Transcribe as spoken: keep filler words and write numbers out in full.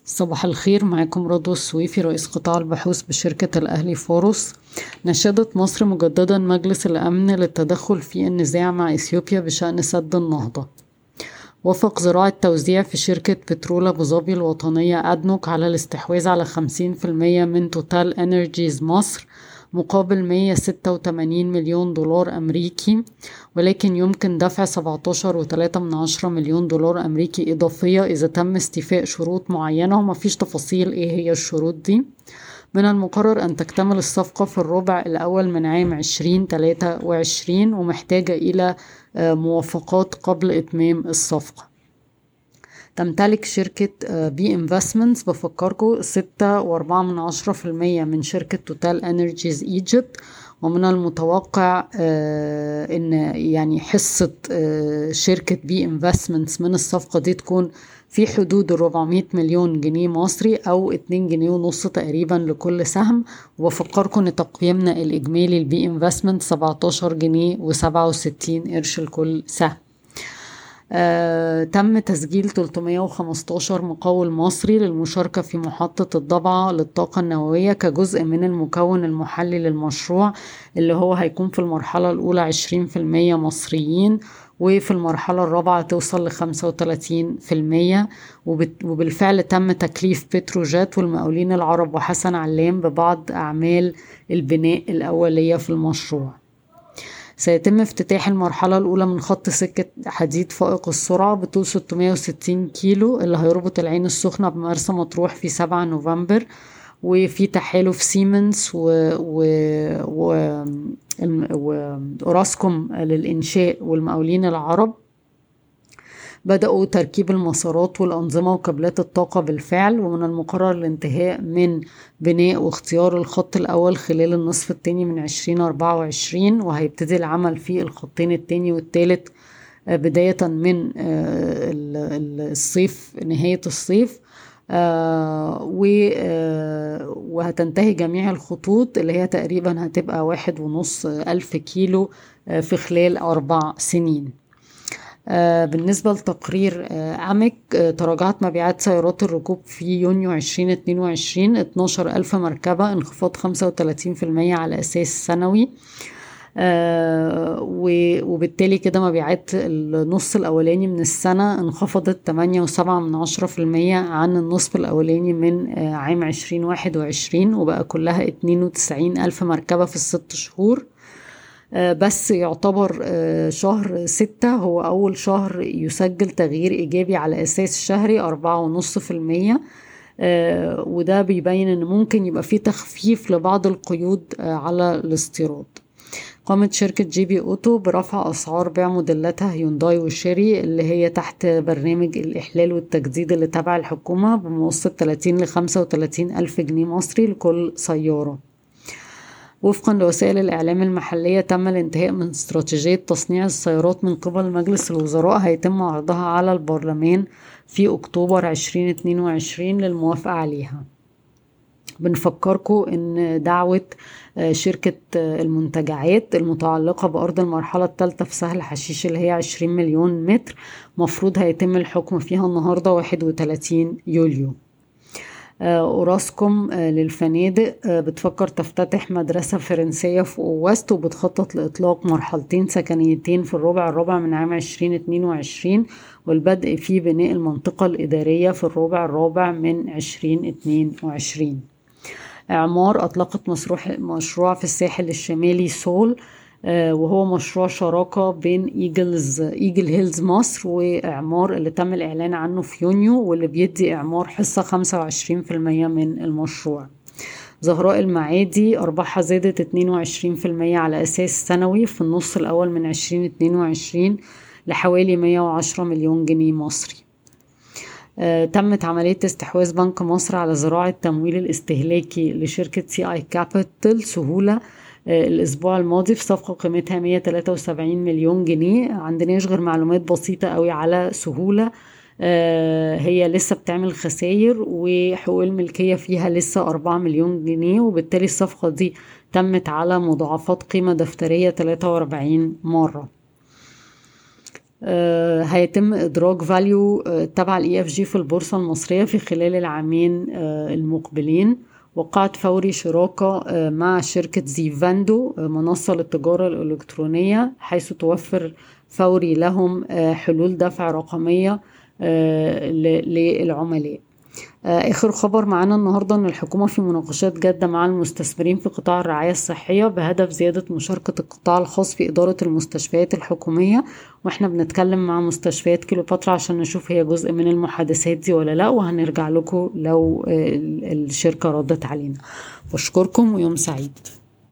صباح الخير، معاكم رضوى السويفي رئيس قطاع البحوث بشركة الأهلي فورس. نشدت مصر مجددا مجلس الأمن للتدخل في النزاع مع إثيوبيا بشأن سد النهضة. وافق ذراع التوزيع في شركة بترول أبو ظبي الوطنية أدنوك على الاستحواذ على خمسين في المية من توتال انرجيز مصر مقابل مية وستة وتمانين مليون دولار أمريكي، ولكن يمكن دفع سبعتاشر وتلاتة من عشرة مليون دولار أمريكي إضافية إذا تم استيفاء شروط معينة، ومفيش تفاصيل إيه هي الشروط دي. من المقرر أن تكتمل الصفقة في الربع الأول من عام عشرين تلاتة وعشرين، ومحتاجة إلى موافقات قبل إتمام الصفقة. تمتلك شركة بي انفستمنتس بفكركم ستة واربعة من عشرة في المية من شركة توتال انرجيز ايجيبت، ومن المتوقع ان يعني حصة شركة بي انفستمنتس من الصفقة دي تكون في حدود الربعمية مليون جنيه مصري او اتنين جنيه ونص تقريبا لكل سهم. وبفكركم ان تقييمنا الاجمالي البي انفستمنت سبعتاشر جنيه وسبعة وستين قرش لكل سهم. آه، تم تسجيل تلتمية وخمستاشر مقاول مصري للمشاركة في محطة الضبعة للطاقة النووية كجزء من المكون المحلي للمشروع، اللي هو هيكون في المرحلة الأولى عشرين في المية مصريين، وفي المرحلة الرابعة توصل لخمسة وتلاتين في المية. وبالفعل تم تكليف بتروجيت والمقاولين العرب وحسن علام ببعض أعمال البناء الأولية في المشروع. سيتم افتتاح المرحلة الأولى من خط سكة حديد فائق السرعة بطول ستمية وستين كيلو اللي هيربط العين السخنة بمرسى مطروح في سبعة نوفمبر، وفي تحالف سيمنز و... و... و... وأوراسكوم للإنشاء والمقاولين العرب بدأوا تركيب المسارات والأنظمة وكابلات الطاقة بالفعل. ومن المقرر الانتهاء من بناء واختيار الخط الأول خلال النصف الثاني من عشرين أربعة وعشرين، وهيبتدي العمل في الخطين الثاني والثالث بداية من الصيف، نهاية الصيف، وهتنتهي جميع الخطوط اللي هي تقريبا هتبقى واحد ونص ألف كيلو في خلال أربع سنين. بالنسبة لتقرير أمك، تراجعت مبيعات سيارات الركوب في يونيو عشرين اتنين وعشرين اتناشر ألف مركبة، انخفاض خمسة وتلاتين في المية على أساس سنوي، وبالتالي كده مبيعات النص الأولاني من السنة انخفضت تمانية وسبعة من عشرة في المية عن النصف الأولاني من عام عشرين واحد وعشرين، وبقى كلها اتنين وتسعين ألف مركبة في الست شهور. بس يعتبر شهر ستة هو أول شهر يسجل تغيير إيجابي على أساس شهري أربعة ونص في المية، وده بيبين أن ممكن يبقى فيه تخفيف لبعض القيود على الاستيراد. قامت شركة جي بي أوتو برفع أسعار بيع موديلاتها هيونداي وشيري اللي هي تحت برنامج الإحلال والتجديد اللي تبع الحكومة بمتوسط تلاتين لخمسة وتلاتين ألف جنيه مصري لكل سيارة. وفقا لوسائل الإعلام المحلية، تم الانتهاء من استراتيجية تصنيع السيارات من قبل مجلس الوزراء، هيتم عرضها على البرلمان في أكتوبر عشرين اتنين وعشرين للموافقة عليها. بنفكركم ان دعوة شركة المنتجعات المتعلقة بأرض المرحلة الثالثة في سهل حشيش اللي هي عشرين مليون متر مفروض هيتم الحكم فيها النهاردة واحد وتلاتين يوليو. أوراسكوم للفنادق بتفكر تفتتح مدرسة فرنسية في أوست، وبتخطط لإطلاق مرحلتين سكنيتين في الربع الرابع من عام عشرين اتنين وعشرين، والبدء في بناء المنطقة الإدارية في الربع الرابع من عشرين اتنين وعشرين. إعمار أطلقت مشروع في الساحل الشمالي سول، وهو مشروع شراكة بين إيجلز إيجل هيلز مصر وإعمار اللي تم الإعلان عنه في يونيو، واللي بيدي إعمار حصة خمسة وعشرين في المية من المشروع. زهراء المعادي أرباحها زادت اتنين وعشرين في المية على أساس سنوي في النص الأول من عشرين اتنين وعشرين لحوالي مية وعشرة مليون جنيه مصري. آه، تمت عملية استحواذ بنك مصر على ذراع التمويل الاستهلاكي لشركة سي آي كابيتال سهولة الأسبوع الماضي في صفقة قيمتها مية وتلاتة وسبعين مليون جنيه. عندناش غير معلومات بسيطة قوي على سهولة، هي لسه بتعمل خسائر وحقوق الملكية فيها لسه أربعة مليون جنيه، وبالتالي الصفقة دي تمت على مضاعفات قيمة دفترية تلاتة وأربعين مرة. آه، هيتم إدراج فاليو تبع الاي اف جي في البورصة المصرية في خلال العامين آه، المقبلين. وقعت فوري شراكة آه، مع شركة زيفاندو آه، منصة للتجارة الإلكترونية، حيث توفر فوري لهم آه، حلول دفع رقمية آه، ل- للعملاء. آه، آخر خبر معانا النهاردة أن الحكومة في مناقشات جادة مع المستثمرين في قطاع الرعاية الصحية بهدف زيادة مشاركة القطاع الخاص في إدارة المستشفيات الحكومية. وإحنا بنتكلم مع مستشفيات كيلوباترا عشان نشوف هي جزء من المحادثات دي ولا لا، وهنرجع لكم لو آه، الشركة ردت علينا. بشكركم ويوم سعيد.